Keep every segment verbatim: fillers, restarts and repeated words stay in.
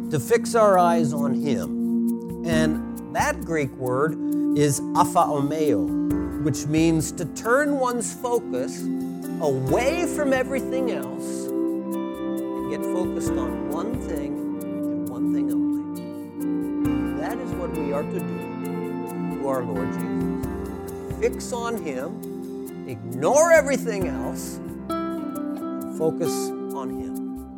to fix our eyes on Him. And that Greek word is aphaomeo, which means to turn one's focus away from everything else and get focused on one thing and one thing only. That is what we are to do to our Lord Jesus. Fix on Him, ignore everything else, focus on Him.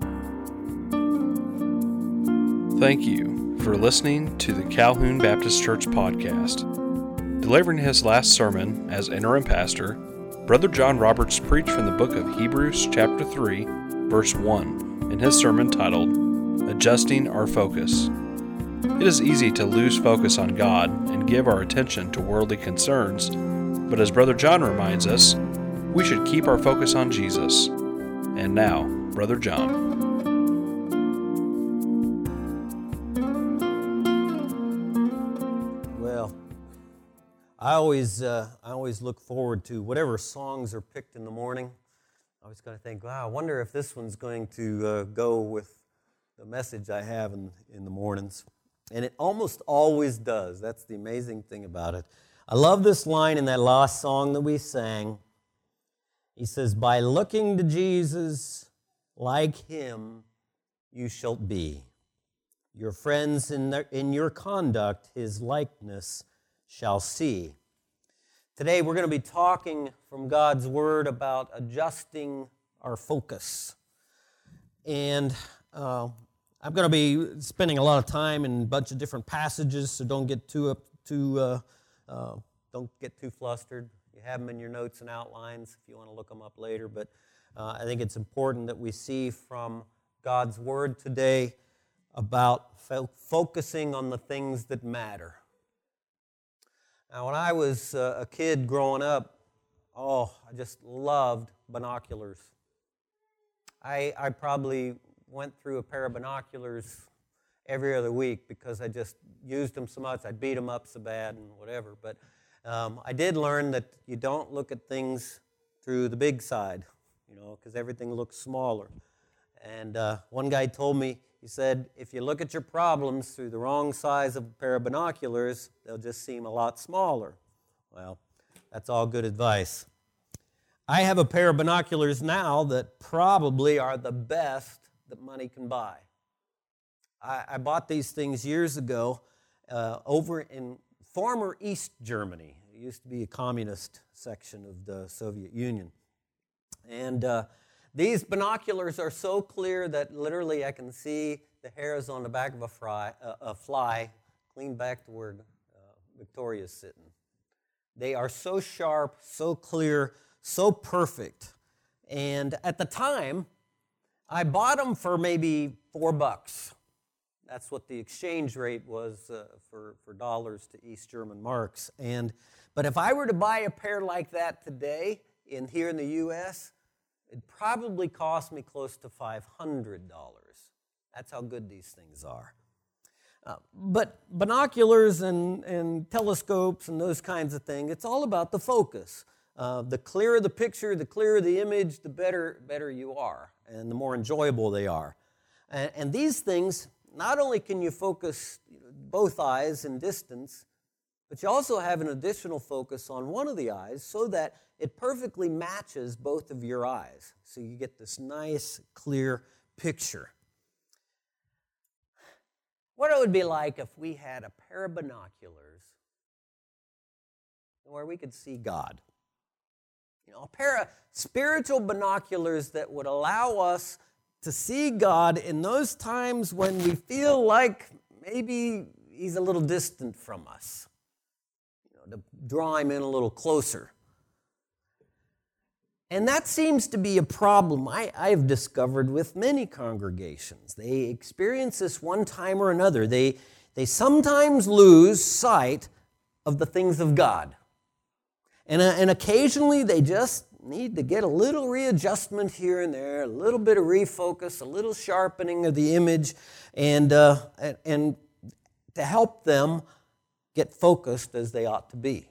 Thank you for listening to the Calhoun Baptist Church podcast. Delivering his last sermon as interim pastor, Brother John Roberts preached from the book of Hebrews chapter three, verse one, in his sermon titled, Adjusting Our Focus. It is easy to lose focus on God and give our attention to worldly concerns, but as Brother John reminds us, we should keep our focus on Jesus. And now, Brother John. I always, uh, I always look forward to whatever songs are picked in the morning. I always got to think, wow, I wonder if this one's going to uh, go with the message I have in, in the mornings. And it almost always does. That's the amazing thing about it. I love this line in that last song that we sang. He says, by looking to Jesus like Him, you shall be. Your friends in, their, in your conduct, His likeness shall see. Today we're going to be talking from God's Word about adjusting our focus. And uh, I'm going to be spending a lot of time in a bunch of different passages, so don't get too up too uh, uh, don't get too flustered. You have them in your notes and outlines if you want to look them up later. But uh, I think it's important that we see from God's Word today about fo- focusing on the things that matter. Now, when I was uh, a kid growing up, oh, I just loved binoculars. I, I probably went through a pair of binoculars every other week because I just used them so much. I'd beat them up so bad and whatever. But um, I did learn that you don't look at things through the big side, you know, because everything looks smaller. And uh, one guy told me, he said, if you look at your problems through the wrong size of a pair of binoculars, they'll just seem a lot smaller. Well, that's all good advice. I have a pair of binoculars now that probably are the best that money can buy. I, I bought these things years ago uh, over in former East Germany. It used to be a communist section of the Soviet Union. And uh, These binoculars are so clear that literally I can see the hairs on the back of a, fry, uh, a fly clean back to where uh, Victoria's sitting. They are so sharp, so clear, so perfect. And at the time, I bought them for maybe four bucks. That's what the exchange rate was uh, for, for dollars to East German marks. And but if I were to buy a pair like that today in here in the U S, it probably cost me close to five hundred dollars. That's how good these things are. Uh, but binoculars and, and telescopes and those kinds of things, it's all about the focus. Uh, the clearer the picture, the clearer the image, the better, better you are, and the more enjoyable they are. And, and these things, not only can you focus both eyes in distance, but you also have an additional focus on one of the eyes so that it perfectly matches both of your eyes. So you get this nice, clear picture. What it would be like if we had a pair of binoculars where we could see God. You know, a pair of spiritual binoculars that would allow us to see God in those times when we feel like maybe He's a little distant from us. You know, to draw Him in a little closer. And that seems to be a problem I, I've discovered with many congregations. They experience this one time or another. They, they sometimes lose sight of the things of God. And, uh, and occasionally they just need to get a little readjustment here and there, a little bit of refocus, a little sharpening of the image, and, uh, and, and to help them get focused as they ought to be.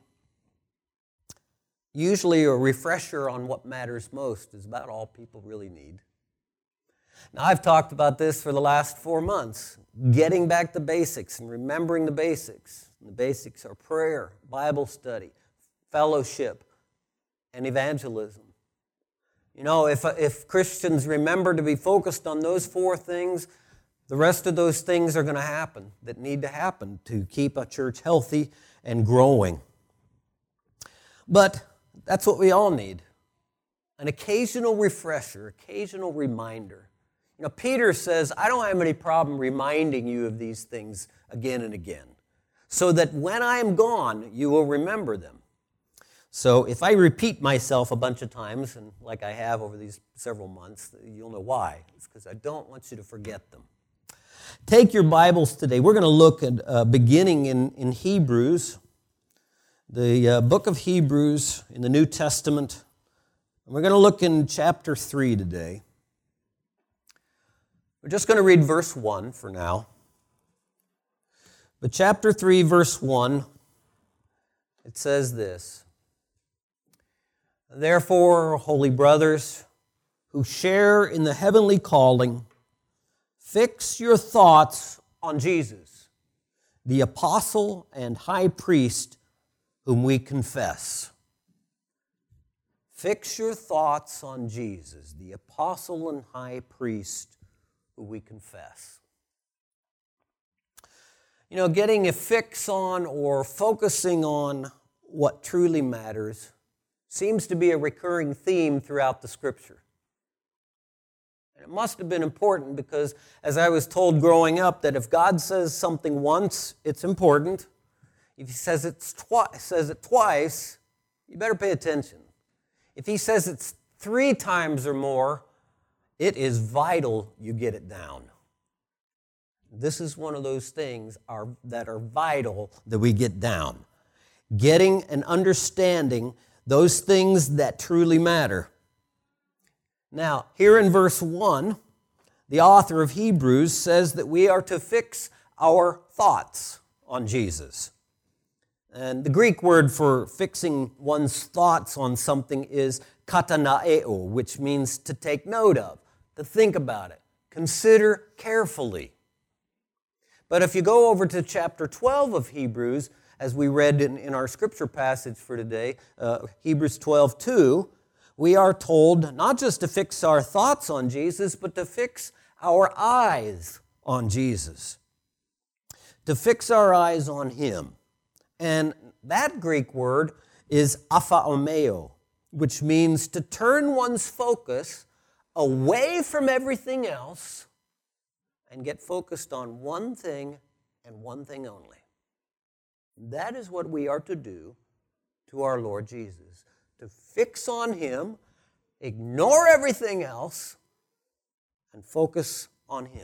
Usually a refresher on what matters most is about all people really need. Now, I've talked about this for the last four months, getting back the basics and remembering the basics. And the basics are prayer, Bible study, fellowship, and evangelism. You know, if, if Christians remember to be focused on those four things, the rest of those things are going to happen that need to happen to keep a church healthy and growing. But that's what we all need. An occasional refresher, occasional reminder. You know, Peter says, I don't have any problem reminding you of these things again and again, so that when I am gone, you will remember them. So if I repeat myself a bunch of times, and like I have over these several months, you'll know why. It's because I don't want you to forget them. Take your Bibles today. We're going to look at uh, beginning in, in Hebrews, the uh, book of Hebrews in the New Testament. And we're going to look in chapter three today. We're just going to read verse one for now. But chapter three, verse one, it says this. Therefore, holy brothers, who share in the heavenly calling, fix your thoughts on Jesus, the apostle and high priest whom we confess. Fix your thoughts on Jesus, the apostle and high priest who we confess. You know, getting a fix on or focusing on what truly matters seems to be a recurring theme throughout the Scripture. And it must have been important because, as I was told growing up, that if God says something once, it's important. If He says, it's twi- says it twice, you better pay attention. If He says it's three times or more, it is vital you get it down. This is one of those things are, that are vital that we get down. Getting and understanding those things that truly matter. Now, here in verse one, the author of Hebrews says that we are to fix our thoughts on Jesus. And the Greek word for fixing one's thoughts on something is katanaeo, which means to take note of, to think about it, consider carefully. But if you go over to chapter twelve of Hebrews, as we read in, in our scripture passage for today, uh, Hebrews twelve two, we are told not just to fix our thoughts on Jesus, but to fix our eyes on Jesus. To fix our eyes on Him. And that Greek word is aphaomeo, which means to turn one's focus away from everything else and get focused on one thing and one thing only. That is what we are to do to our Lord Jesus, to fix on Him, ignore everything else, and focus on Him.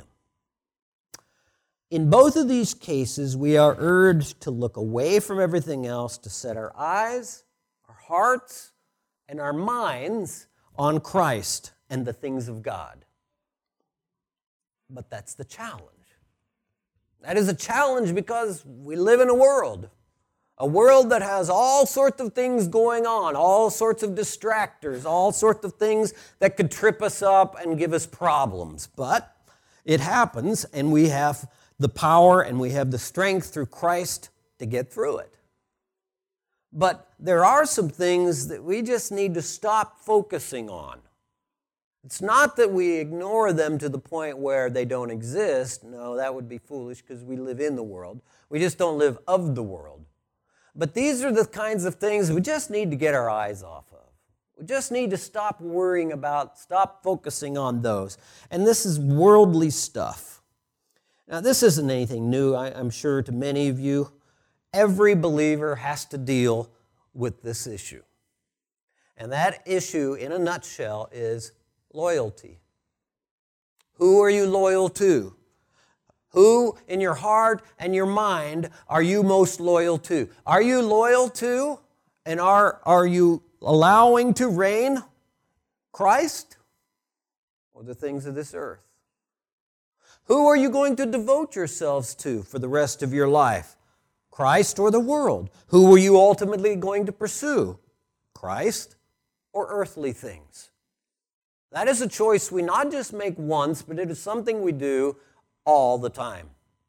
In both of these cases, we are urged to look away from everything else, to set our eyes, our hearts, and our minds on Christ and the things of God. But that's the challenge. That is a challenge because we live in a world, a world that has all sorts of things going on, all sorts of distractors, all sorts of things that could trip us up and give us problems. But it happens, and we have the power and we have the strength through Christ to get through it. But there are some things that we just need to stop focusing on. It's not that we ignore them to the point where they don't exist. No, that would be foolish because we live in the world. We just don't live of the world. But these are the kinds of things we just need to get our eyes off of. We just need to stop worrying about, stop focusing on those. And this is worldly stuff. Now, this isn't anything new, I, I'm sure, to many of you. Every believer has to deal with this issue. And that issue, in a nutshell, is loyalty. Who are you loyal to? Who in your heart and your mind are you most loyal to? Are you loyal to and are, are you allowing to reign Christ or the things of this earth? Who are you going to devote yourselves to for the rest of your life? Christ or the world? Who are you ultimately going to pursue? Christ or earthly things? That is a choice we not just make once, but it is something we do all the time.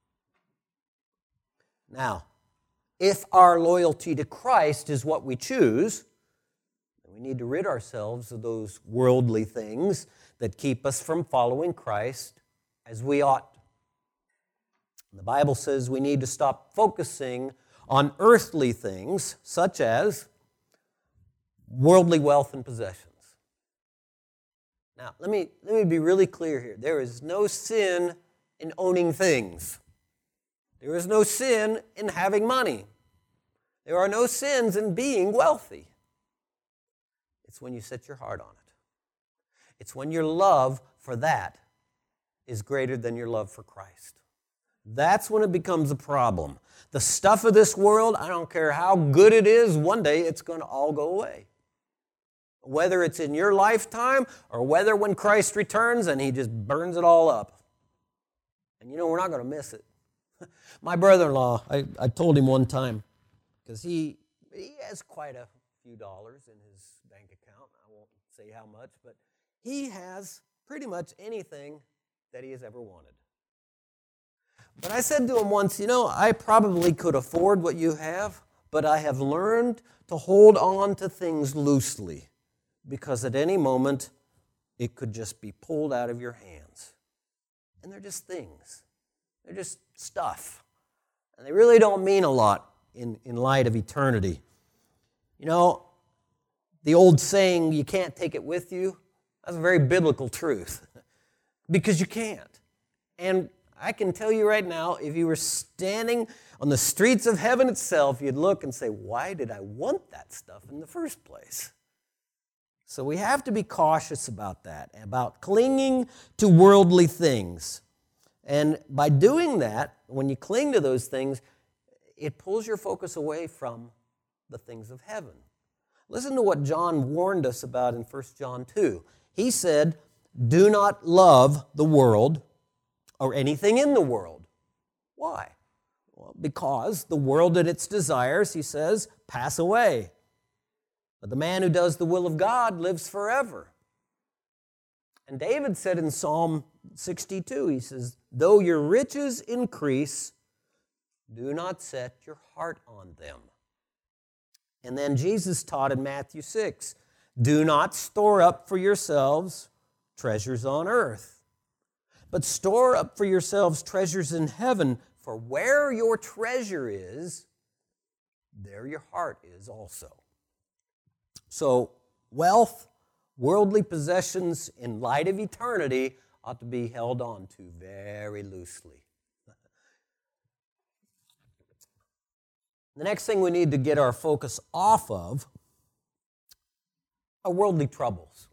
Now, if our loyalty to Christ is what we choose, then we need to rid ourselves of those worldly things that keep us from following Christ as we ought. The Bible says we need to stop focusing on earthly things, such as worldly wealth and possessions. Now, let me, let me be really clear here. There is no sin in owning things. There is no sin in having money. There are no sins in being wealthy. It's when you set your heart on it. It's when your love for that is greater than your love for Christ. That's when it becomes a problem. The stuff of this world, I don't care how good it is, one day it's going to all go away. Whether it's in your lifetime or whether when Christ returns and He just burns it all up. And you know, we're not going to miss it. My brother-in-law, I, I told him one time, because he, he has quite a few dollars in his bank account. I won't say how much, but he has pretty much anything that he has ever wanted. But I said to him once, you know, I probably could afford what you have, but I have learned to hold on to things loosely, because at any moment it could just be pulled out of your hands. And they're just things. They're just stuff. And they really don't mean a lot in, in light of eternity. You know, the old saying, you can't take it with you, that's a very biblical truth. Because you can't. And I can tell you right now, if you were standing on the streets of heaven itself, you'd look and say, why did I want that stuff in the first place? So we have to be cautious about that, about clinging to worldly things. And by doing that, when you cling to those things, it pulls your focus away from the things of heaven. Listen to what John warned us about in First John two. He said, do not love the world or anything in the world. Why? Well, because the world and its desires, he says, pass away. But the man who does the will of God lives forever. And David said in Psalm sixty-two, he says, though your riches increase, do not set your heart on them. And then Jesus taught in Matthew six, do not store up for yourselves treasures on earth, but store up for yourselves treasures in heaven, for where your treasure is, there your heart is also. So, wealth, worldly possessions in light of eternity ought to be held on to very loosely. The next thing we need to get our focus off of are worldly troubles.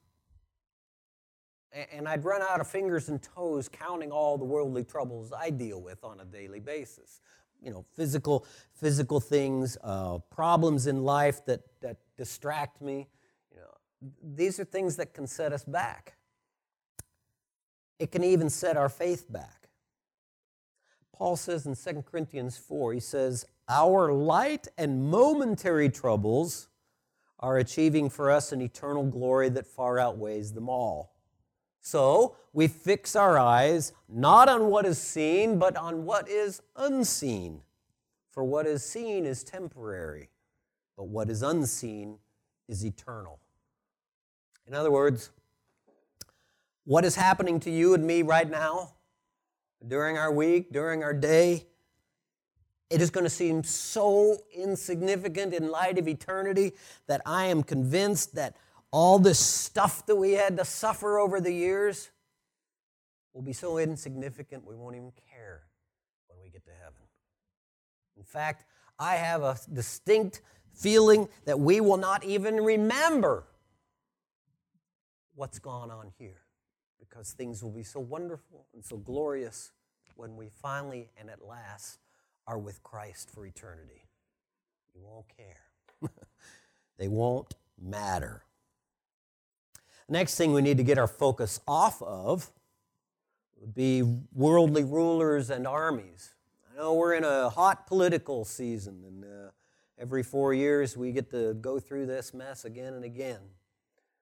And I'd run out of fingers and toes counting all the worldly troubles I deal with on a daily basis. You know, physical, physical things, uh, problems in life that, that distract me. You know, these are things that can set us back. It can even set our faith back. Paul says in Second Corinthians four, he says, our light and momentary troubles are achieving for us an eternal glory that far outweighs them all. So we fix our eyes not on what is seen, but on what is unseen. For what is seen is temporary, but what is unseen is eternal. In other words, what is happening to you and me right now, during our week, during our day, it is going to seem so insignificant in light of eternity that I am convinced that all this stuff that we had to suffer over the years will be so insignificant we won't even care when we get to heaven. In fact, I have a distinct feeling that we will not even remember what's gone on here, because things will be so wonderful and so glorious when we finally and at last are with Christ for eternity. You won't care. They won't matter. Next thing we need to get our focus off of would be worldly rulers and armies. I know we're in a hot political season, and uh, every four years we get to go through this mess again and again.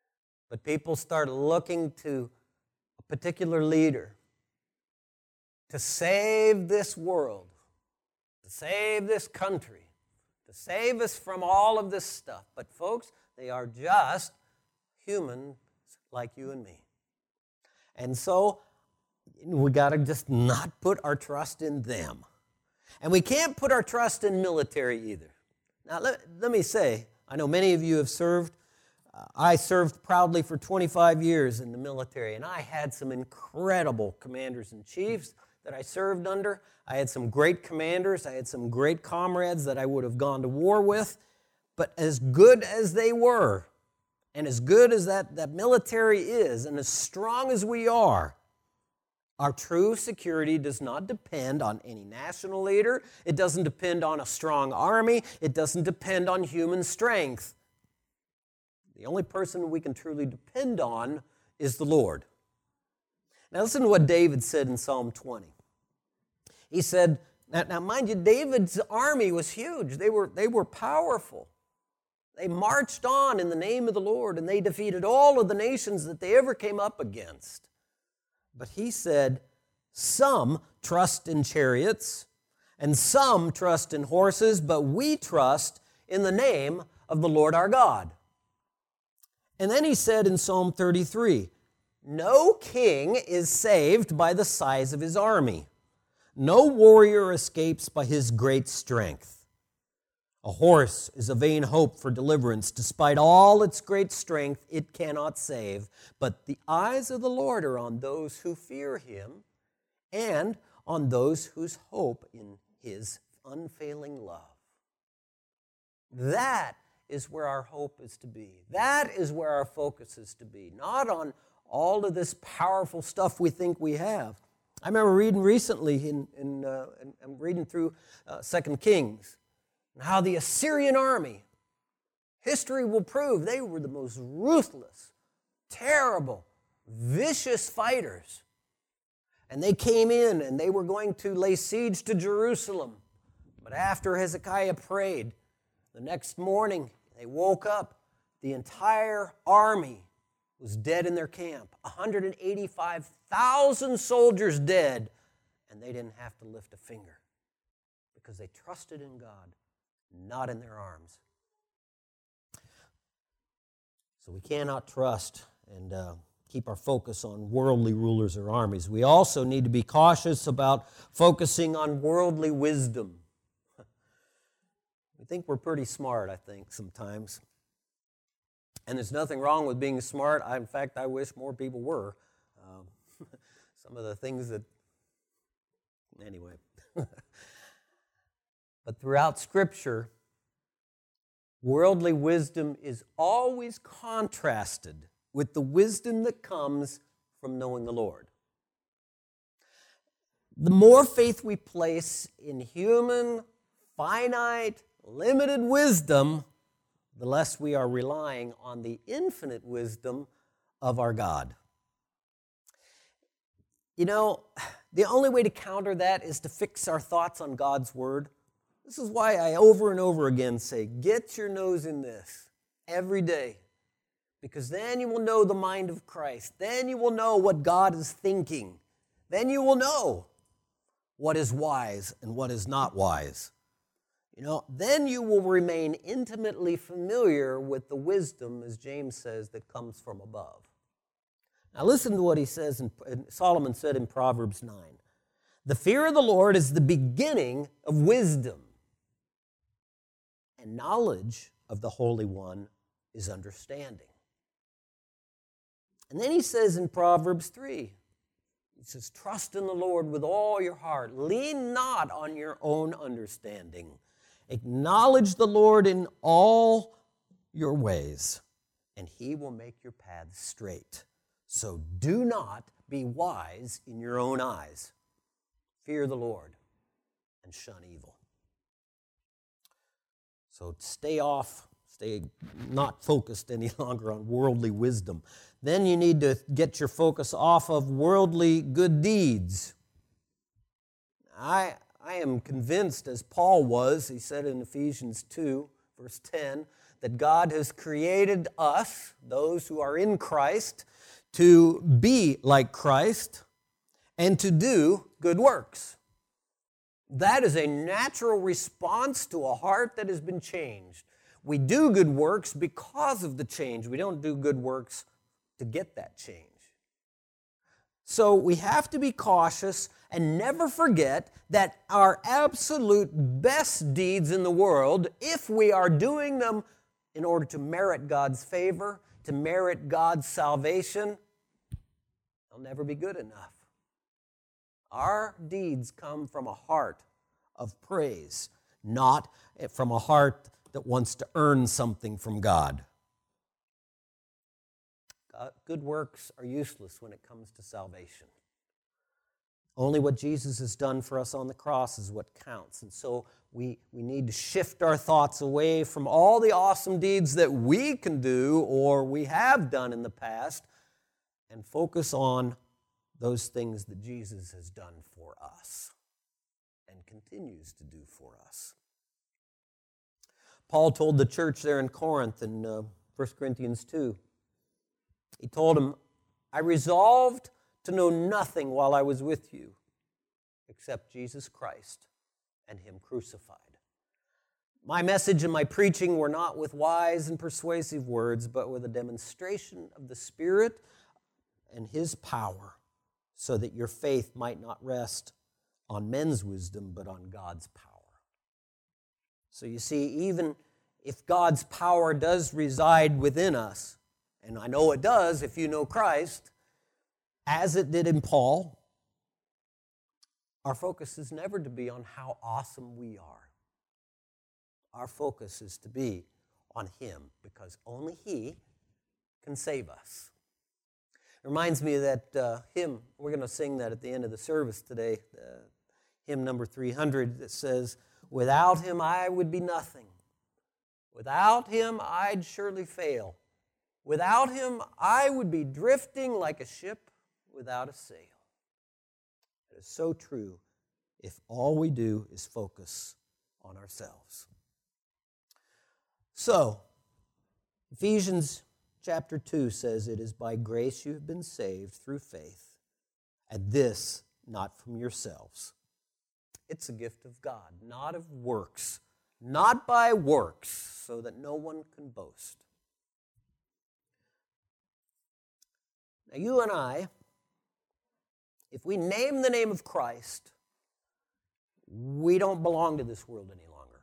But people start looking to a particular leader to save this world, to save this country, to save us from all of this stuff. But folks, they are just humans like you and me. And so we got to just not put our trust in them. And we can't put our trust in military either. Now, let, let me say, I know many of you have served. Uh, I served proudly for twenty-five years in the military, and I had some incredible commanders and chiefs that I served under. I had some great commanders. I had some great comrades that I would have gone to war with. But as good as they were, and as good as that, that military is, and as strong as we are, our true security does not depend on any national leader. It doesn't depend on a strong army. It doesn't depend on human strength. The only person we can truly depend on is the Lord. Now listen to what David said in Psalm twenty. He said, now, now mind you, David's army was huge. They were, they were powerful. They marched on in the name of the Lord, and they defeated all of the nations that they ever came up against. But he said, some trust in chariots, and some trust in horses, but we trust in the name of the Lord our God. And then he said in Psalm thirty-three, no king is saved by the size of his army. No warrior escapes by his great strength. A horse is a vain hope for deliverance. Despite all its great strength, it cannot save. But the eyes of the Lord are on those who fear him and on those whose hope in his unfailing love. That is where our hope is to be. That is where our focus is to be, not on all of this powerful stuff we think we have. I remember reading recently, in, in, uh, in I'm reading through uh, Second Kings, and how the Assyrian army, history will prove, they were the most ruthless, terrible, vicious fighters. And they came in and they were going to lay siege to Jerusalem. But after Hezekiah prayed, the next morning they woke up, the entire army was dead in their camp. one hundred eighty-five thousand soldiers dead, and they didn't have to lift a finger because they trusted in God, not in their arms. So we cannot trust and uh, keep our focus on worldly rulers or armies. We also need to be cautious about focusing on worldly wisdom. We think we're pretty smart, I think, sometimes. And there's nothing wrong with being smart. I, in fact, I wish more people were. Um, some of the things that, anyway. But throughout Scripture, worldly wisdom is always contrasted with the wisdom that comes from knowing the Lord. The more faith we place in human, finite, limited wisdom, the less we are relying on the infinite wisdom of our God. You know, the only way to counter that is to fix our thoughts on God's Word. This is why I over and over again say, get your nose in this every day, because then you will know the mind of Christ. Then you will know what God is thinking. Then you will know what is wise and what is not wise. You know, then you will remain intimately familiar with the wisdom, as James says, that comes from above. Now listen to what he says, in, Solomon said in Proverbs nine. The fear of the Lord is the beginning of wisdom, and knowledge of the Holy One is understanding. And then he says in Proverbs three, he says, trust in the Lord with all your heart. Lean not on your own understanding. Acknowledge the Lord in all your ways, and he will make your paths straight. So do not be wise in your own eyes. Fear the Lord and shun evil. So stay off, stay not focused any longer on worldly wisdom. Then you need to get your focus off of worldly good deeds. I... I am convinced, as Paul was, he said in Ephesians two, verse ten, that God has created us, those who are in Christ, to be like Christ and to do good works. That is a natural response to a heart that has been changed. We do good works because of the change. We don't do good works to get that change. So we have to be cautious and never forget that our absolute best deeds in the world, if we are doing them in order to merit God's favor, to merit God's salvation, they'll never be good enough. Our deeds come from a heart of praise, not from a heart that wants to earn something from God. Good works are useless when it comes to salvation. Only what Jesus has done for us on the cross is what counts. And so we, we need to shift our thoughts away from all the awesome deeds that we can do or we have done in the past and focus on those things that Jesus has done for us and continues to do for us. Paul told the church there in Corinth in uh, First Corinthians two, he told them, I resolved to know nothing while I was with you except Jesus Christ and Him crucified. My message and my preaching were not with wise and persuasive words, but with a demonstration of the Spirit and His power, so that your faith might not rest on men's wisdom, but on God's power. So you see, even if God's power does reside within us, and I know it does if you know Christ, as it did in Paul, our focus is never to be on how awesome we are. Our focus is to be on Him, because only He can save us. It reminds me of that uh, hymn. We're going to sing that at the end of the service today, uh, hymn number three hundred, that says, without Him I would be nothing. Without Him I'd surely fail. Without Him I would be drifting like a ship without a sail. It is so true if all we do is focus on ourselves. So, Ephesians chapter two says, it is by grace you have been saved through faith, and this not from yourselves. It's a gift of God, not of works, not by works, so that no one can boast. Now, you and I, if we name the name of Christ, we don't belong to this world any longer.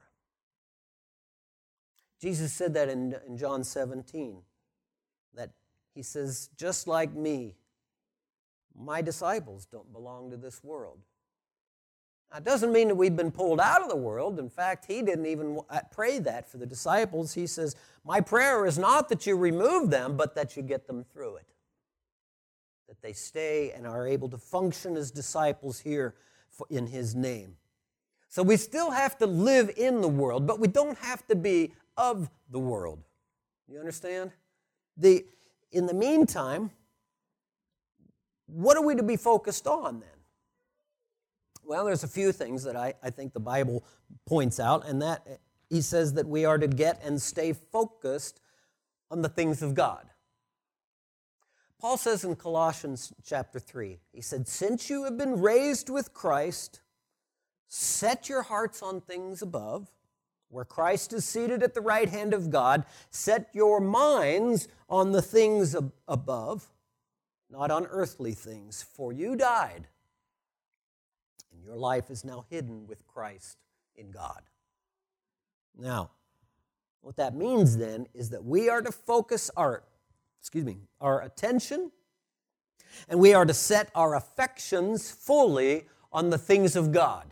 Jesus said that in, in John seventeen, that He says, just like me, my disciples don't belong to this world. Now, it doesn't mean that we've been pulled out of the world. In fact, He didn't even pray that for the disciples. He says, my prayer is not that you remove them, but that you get them through it. That they stay and are able to function as disciples here in His name. So we still have to live in the world, but we don't have to be of the world. You understand? The, in the meantime, what are we to be focused on then? Well, there's a few things that I, I think the Bible points out, and that He says that we are to get and stay focused on the things of God. Paul says in Colossians chapter three, he said, since you have been raised with Christ, set your hearts on things above, where Christ is seated at the right hand of God. Set your minds on the things ab- above, not on earthly things, for you died, and your life is now hidden with Christ in God. Now, what that means then is that we are to focus our excuse me, our attention, and we are to set our affections fully on the things of God.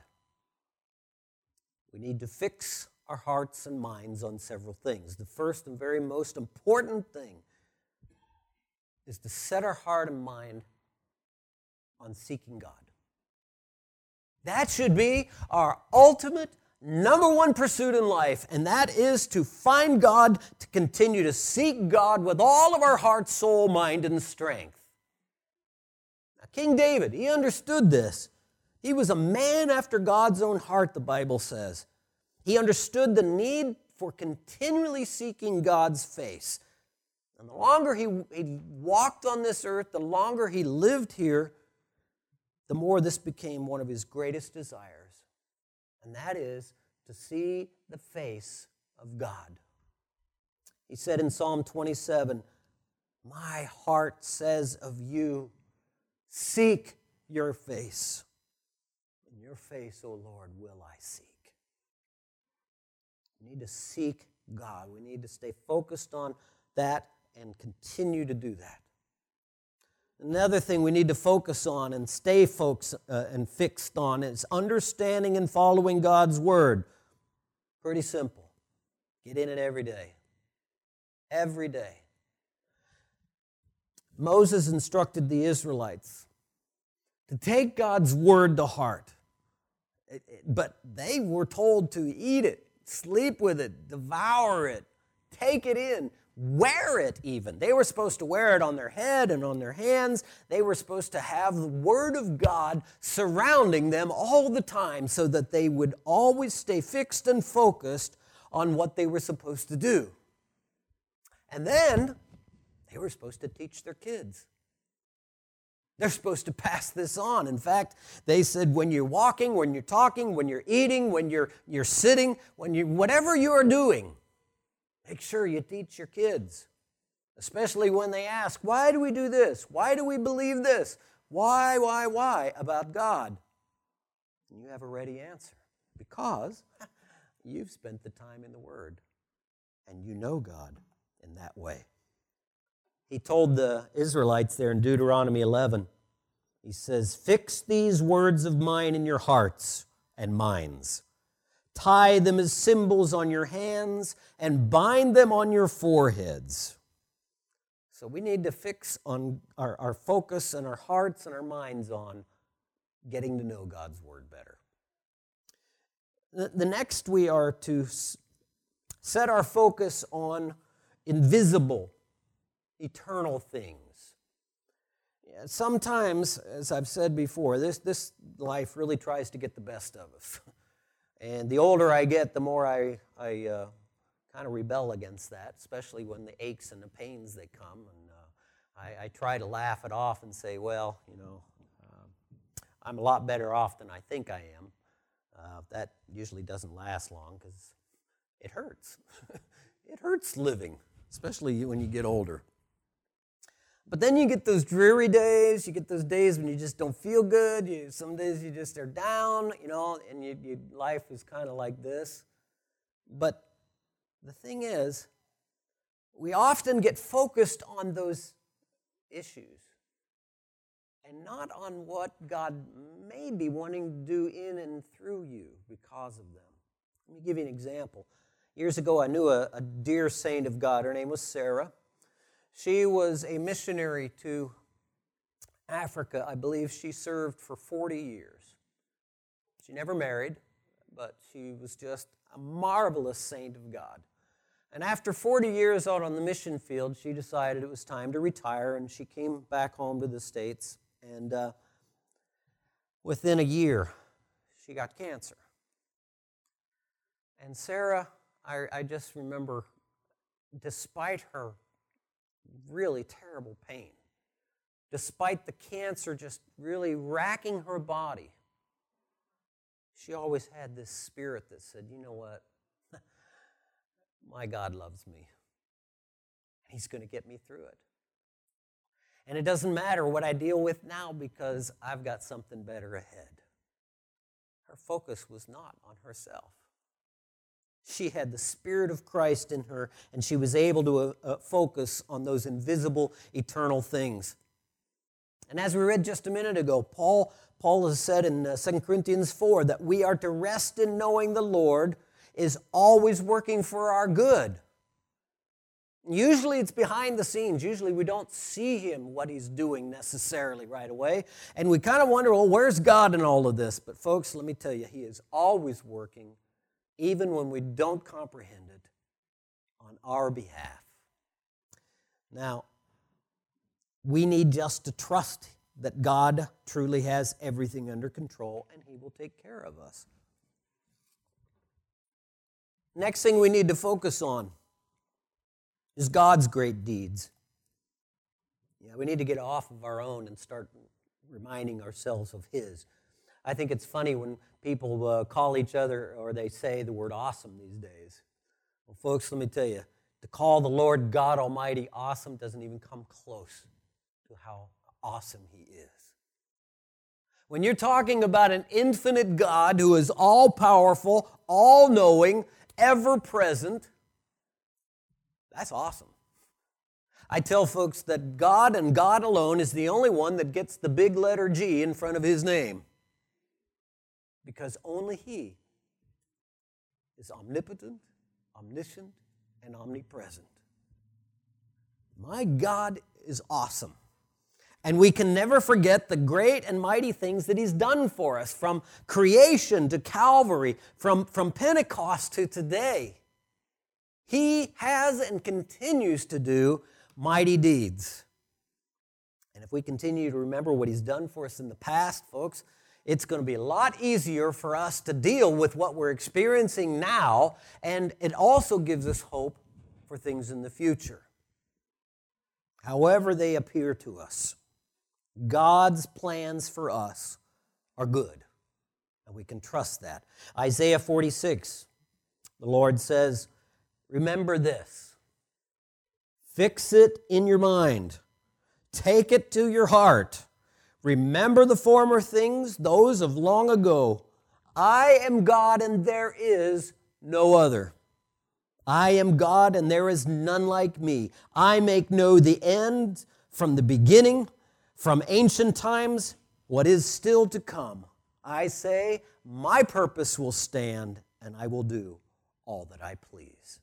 We need to fix our hearts and minds on several things. The first and very most important thing is to set our heart and mind on seeking God. That should be our ultimate number one pursuit in life, and that is to find God, to continue to seek God with all of our heart, soul, mind, and strength. Now, King David, he understood this. He was a man after God's own heart, the Bible says. He understood the need for continually seeking God's face. And the longer he, he walked on this earth, the longer he lived here, the more this became one of his greatest desires. And that is to see the face of God. He said in Psalm twenty-seven, "My heart says of you, seek your face. And your face, O Lord, will I seek." We need to seek God. We need to stay focused on that and continue to do that. Another thing we need to focus on and stay focused uh, and fixed on is understanding and following God's Word. Pretty simple. Get in it every day. Every day. Moses instructed the Israelites to take God's Word to heart. It, it, but they were told to eat it, sleep with it, devour it, take it in, wear it even. They were supposed to wear it on their head and on their hands. They were supposed to have the Word of God surrounding them all the time so that they would always stay fixed and focused on what they were supposed to do. And then they were supposed to teach their kids. They're supposed to pass this on. In fact, they said when you're walking, when you're talking, when you're eating, when you're, you're sitting, when you whatever you are doing, make sure you teach your kids, especially when they ask, why do we do this? Why do we believe this? Why, why, why about God? And you have a ready answer because you've spent the time in the Word and you know God in that way. He told the Israelites there in Deuteronomy eleven, he says, "Fix these words of mine in your hearts and minds. Tie them as symbols on your hands and bind them on your foreheads." So we need to fix on our, our focus and our hearts and our minds on getting to know God's Word better. The, the next we are to s- set our focus on invisible, eternal things. Yeah, sometimes, as I've said before, this, this life really tries to get the best of us. And the older I get, the more I, I uh, kind of rebel against that, especially when the aches and the pains they come. And uh, I, I try to laugh it off and say, well, you know, uh, I'm a lot better off than I think I am. Uh, that usually doesn't last long because it hurts. It hurts living, especially when you get older. But then you get those dreary days, you get those days when you just don't feel good, you, some days you just are down, you know, and you, you, life is kind of like this. But the thing is, we often get focused on those issues and not on what God may be wanting to do in and through you because of them. Let me give you an example. Years ago, I knew a, a dear saint of God. Her name was Sarah. She was a missionary to Africa. I believe she served for forty years. She never married, but she was just a marvelous saint of God. And after forty years out on the mission field, she decided it was time to retire, and she came back home to the States. And uh, within a year, she got cancer. And Sarah, I, I just remember, despite her really terrible pain, despite the cancer just really racking her body, she always had this spirit that said, you know what, my God loves me, and He's going to get me through it. And it doesn't matter what I deal with now because I've got something better ahead. Her focus was not on herself. She had the Spirit of Christ in her, and she was able to uh, uh, focus on those invisible, eternal things. And as we read just a minute ago, Paul, Paul has said in uh, Second Corinthians four that we are to rest in knowing the Lord is always working for our good. Usually it's behind the scenes. Usually we don't see Him, what He's doing necessarily right away. And we kind of wonder, well, where's God in all of this? But folks, let me tell you, He is always working, even when we don't comprehend it, on our behalf. Now, we need just to trust that God truly has everything under control and He will take care of us. Next thing we need to focus on is God's great deeds. Yeah, we need to get off of our own and start reminding ourselves of His. I think it's funny when people uh, call each other or they say the word awesome these days. Well, folks, let me tell you, to call the Lord God Almighty awesome doesn't even come close to how awesome He is. When you're talking about an infinite God who is all-powerful, all-knowing, ever-present, that's awesome. I tell folks that God and God alone is the only one that gets the big letter G in front of His name, because only He is omnipotent, omniscient, and omnipresent. My God is awesome. And we can never forget the great and mighty things that He's done for us, from creation to Calvary, from, from Pentecost to today. He has and continues to do mighty deeds. And if we continue to remember what He's done for us in the past, folks, it's going to be a lot easier for us to deal with what we're experiencing now, and it also gives us hope for things in the future. However they appear to us, God's plans for us are good, and we can trust that. Isaiah forty-six, the Lord says, remember this. Fix it in your mind. Take it to your heart. Remember the former things, those of long ago. I am God and there is no other. I am God and there is none like me. I make known the end from the beginning, from ancient times, what is still to come. I say, my purpose will stand and I will do all that I please.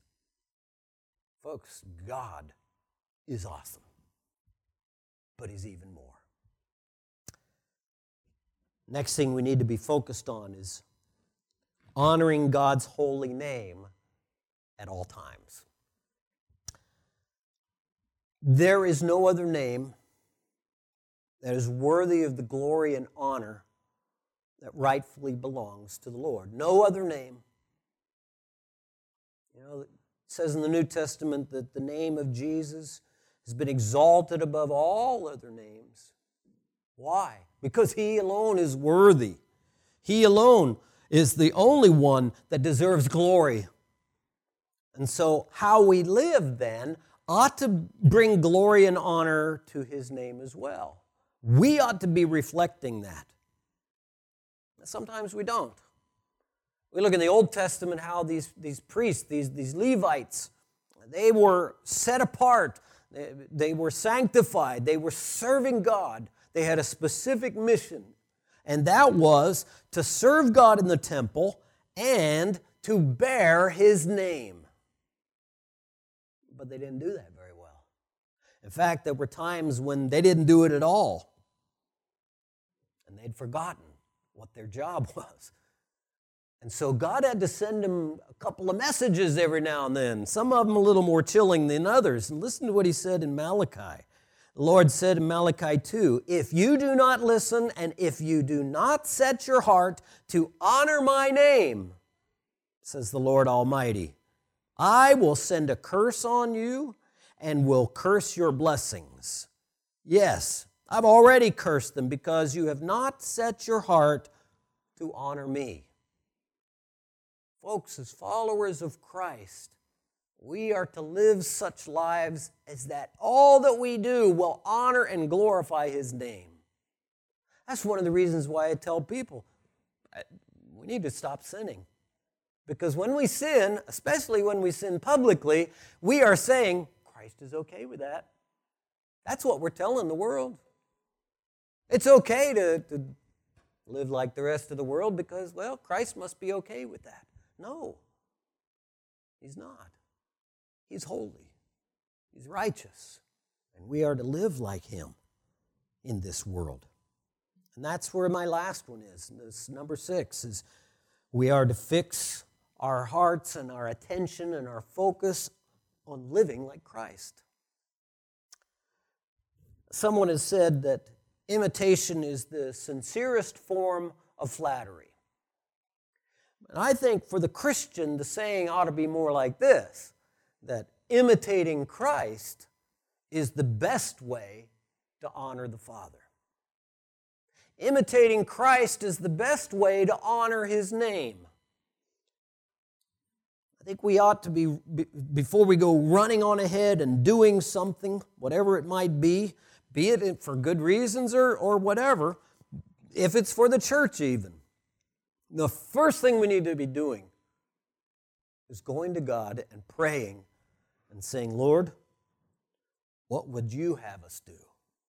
Folks, God is awesome, but He's even more. Next thing we need to be focused on is honoring God's holy name at all times. There is no other name that is worthy of the glory and honor that rightfully belongs to the Lord. No other name. You know, it says in the New Testament that the name of Jesus has been exalted above all other names. Why? Because He alone is worthy. He alone is the only one that deserves glory. And so how we live then ought to bring glory and honor to His name as well. We ought to be reflecting that. Sometimes we don't. We look in the Old Testament how these, these priests, these, these Levites, they were set apart. They, they were sanctified. They were serving God. They had a specific mission, and that was to serve God in the temple and to bear His name. But they didn't do that very well. In fact, there were times when they didn't do it at all, and they'd forgotten what their job was. And so God had to send them a couple of messages every now and then, some of them a little more chilling than others. And listen to what He said in Malachi. The Lord said in Malachi two, if you do not listen and if you do not set your heart to honor my name, says the Lord Almighty, I will send a curse on you and will curse your blessings. Yes, I've already cursed them because you have not set your heart to honor me. Folks, as followers of Christ, we are to live such lives as that all that we do will honor and glorify His name. That's one of the reasons why I tell people, we need to stop sinning. Because when we sin, especially when we sin publicly, we are saying, Christ is okay with that. That's what we're telling the world. It's okay to, to live like the rest of the world because, well, Christ must be okay with that. No, He's not. He's holy. He's righteous. And we are to live like Him in this world. And that's where my last one is. This number six is we are to fix our hearts and our attention and our focus on living like Christ. Someone has said that imitation is the sincerest form of flattery. And I think for the Christian, the saying ought to be more like this, that imitating Christ is the best way to honor the Father. Imitating Christ is the best way to honor His name. I think we ought to be, before we go running on ahead and doing something, whatever it might be, be it for good reasons or, or whatever, if it's for the church even, the first thing we need to be doing is going to God and praying and saying, Lord, what would you have us do?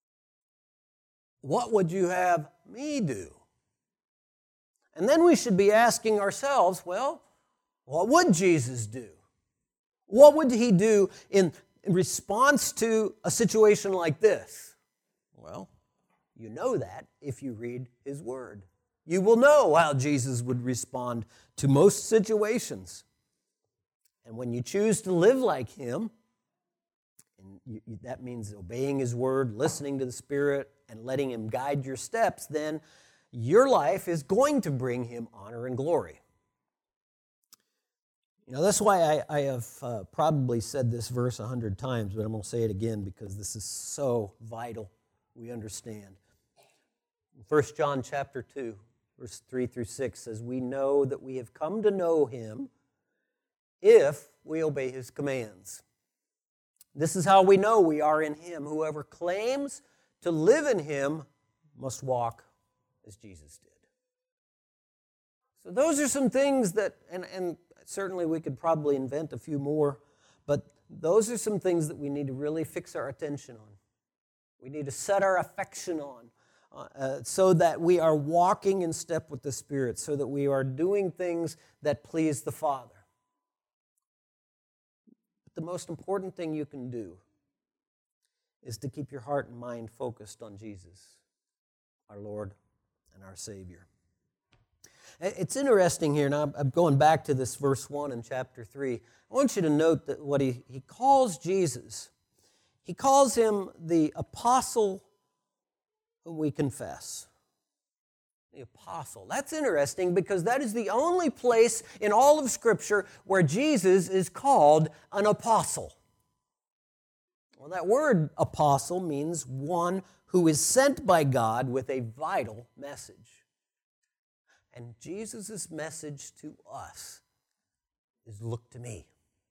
What would you have me do? And then we should be asking ourselves, well, what would Jesus do? What would He do in response to a situation like this? Well, you know that if you read His Word. You will know how Jesus would respond to most situations. And when you choose to live like Him, and you, you, that means obeying His Word, listening to the Spirit, and letting Him guide your steps, then your life is going to bring Him honor and glory. You know, that's why I, I have uh, probably said this verse a hundred times, but I'm going to say it again because this is so vital we understand. First John chapter two, verse three through six says, we know that we have come to know Him if we obey His commands. This is how we know we are in Him. Whoever claims to live in Him must walk as Jesus did. So those are some things that, and, and certainly we could probably invent a few more, but those are some things that we need to really fix our attention on. We need to set our affection on uh, so that we are walking in step with the Spirit, so that we are doing things that please the Father. But the most important thing you can do is to keep your heart and mind focused on Jesus, our Lord and our Savior. It's interesting here, and I'm going back to this verse one in chapter three. I want you to note that what he, he calls Jesus, he calls Him the apostle whom we confess. The apostle. That's interesting because that is the only place in all of Scripture where Jesus is called an apostle. Well, that word apostle means one who is sent by God with a vital message. And Jesus' message to us is look to me.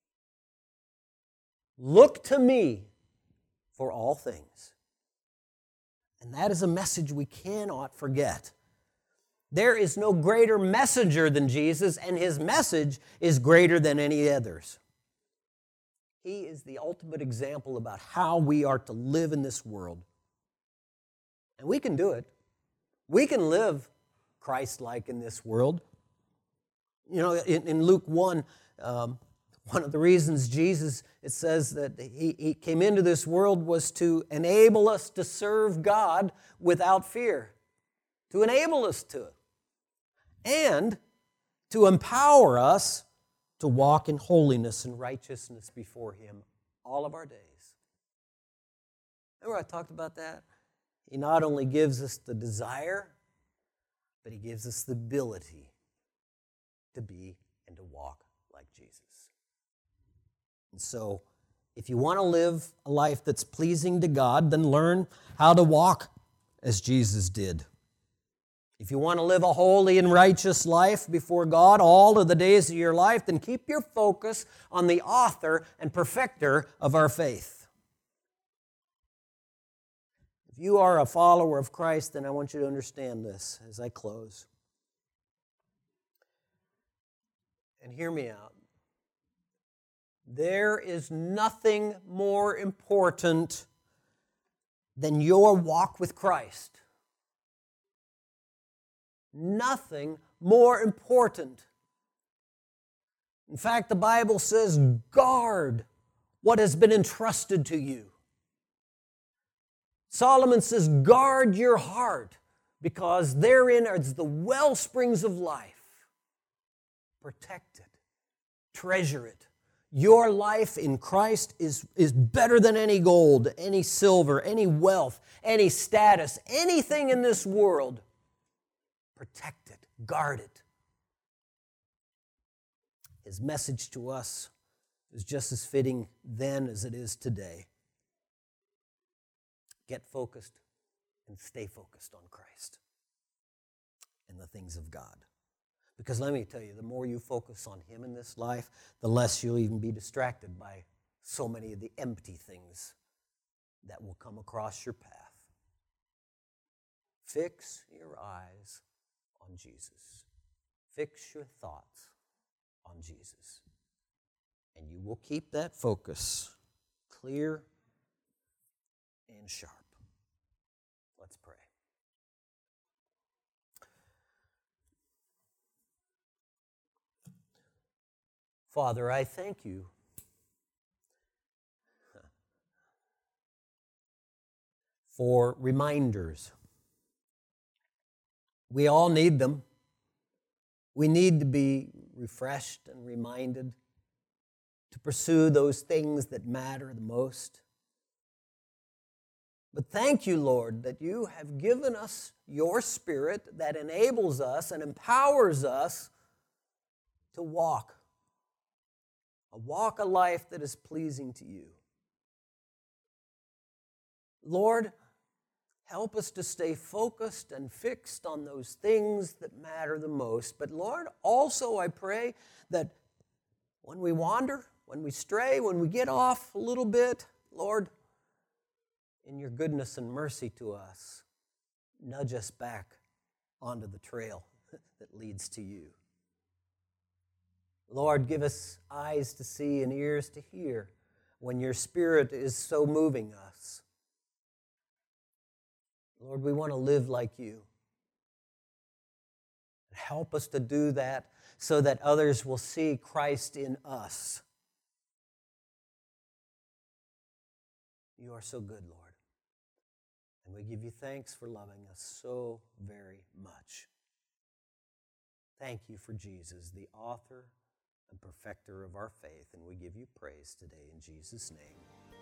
Look to me for all things. And that is a message we cannot forget. There is no greater messenger than Jesus, and His message is greater than any others. He is the ultimate example about how we are to live in this world. And we can do it. We can live Christ-like in this world. You know, in, in Luke one, um, one of the reasons Jesus, it says that he, he came into this world was to enable us to serve God without fear. To enable us to. And to empower us to walk in holiness and righteousness before Him all of our days. Remember I talked about that? He not only gives us the desire, but He gives us the ability to be and to walk like Jesus. And so, if you want to live a life that's pleasing to God, then learn how to walk as Jesus did. If you want to live a holy and righteous life before God all of the days of your life, then keep your focus on the author and perfecter of our faith. If you are a follower of Christ, then I want you to understand this as I close. And hear me out. There is nothing more important than your walk with Christ. Nothing more important. In fact, the Bible says, guard what has been entrusted to you. Solomon says, guard your heart, because therein are the well springs of life. Protect it. Treasure it. Your life in Christ is, is better than any gold, any silver, any wealth, any status, anything in this world. Protect it. Guard it. his message to us is just as fitting then as it is today. Get focused and stay focused on Christ and the things of God. Because let me tell you, the more you focus on him in this life, the less you'll even be distracted by so many of the empty things that will come across your path. Fix your eyes on Jesus. Fix your thoughts on Jesus. And you will keep that focus clear and sharp. Let's pray. Father, I thank you for reminders. We all need them. We need to be refreshed and reminded to pursue those things that matter the most. But thank you, Lord, that you have given us your Spirit that enables us and empowers us to walk, a walk a life that is pleasing to you. Lord, help us to stay focused and fixed on those things that matter the most. But Lord, also I pray that when we wander, when we stray, when we get off a little bit, Lord, in your goodness and mercy to us, nudge us back onto the trail that leads to you. Lord, give us eyes to see and ears to hear when your Spirit is so moving us. Lord, we want to live like you. Help us to do that so that others will see Christ in us. You are so good, Lord. And we give you thanks for loving us so very much. Thank you for Jesus, the author and perfecter of our faith, and we give you praise today in Jesus' name.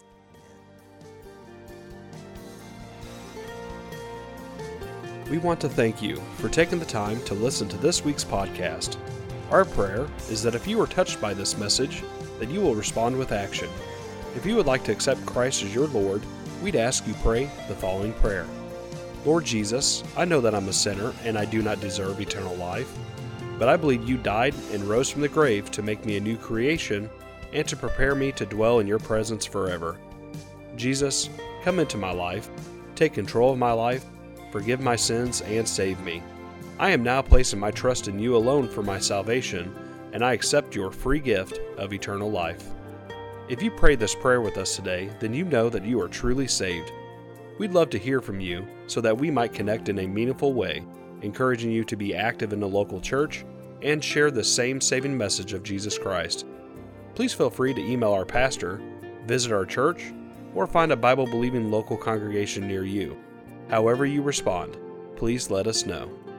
Amen. We want to thank you for taking the time to listen to this week's podcast. Our prayer is that if you were touched by this message, that you will respond with action. If you would like to accept Christ as your Lord, we'd ask you pray the following prayer. Lord Jesus, I know that I'm a sinner and I do not deserve eternal life, but I believe you died and rose from the grave to make me a new creation and to prepare me to dwell in your presence forever. Jesus, come into my life, take control of my life, forgive my sins, and save me. I am now placing my trust in you alone for my salvation, and I accept your free gift of eternal life. If you prayed this prayer with us today, then you know that you are truly saved. We'd love to hear from you so that we might connect in a meaningful way, encouraging you to be active in the local church and share the same saving message of Jesus Christ. Please feel free to email our pastor, visit our church, or find a Bible-believing local congregation near you. However you respond, please let us know.